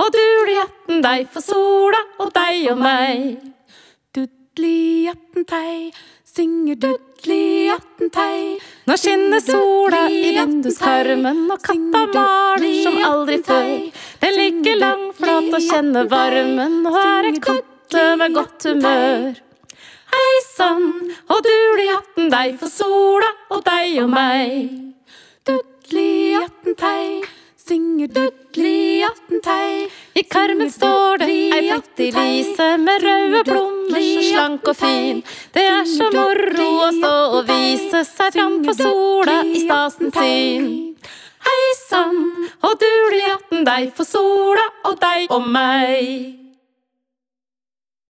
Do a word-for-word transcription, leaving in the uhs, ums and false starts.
og duli-jatten deg for sola og deg og meg. Dudli-jatten tei, synger dudli-jatten tei. Nå skinner sola i vinduskarmen, og katta maler som aldri før. Den ligger langflat og kjenner varmen, og er en katte med godt humør. Hei sann, og duli-jatten deg for sola og deg og meg. Dudli-jatten tei, synger dudli-jatten tei. I karmen står det ei fattig lise med røde blommer, så slank og fin. Det er så moro å stå og vise seg fram på sola i stasen sin. Hei sann, og duli-jatten deg for sola og deg og meg.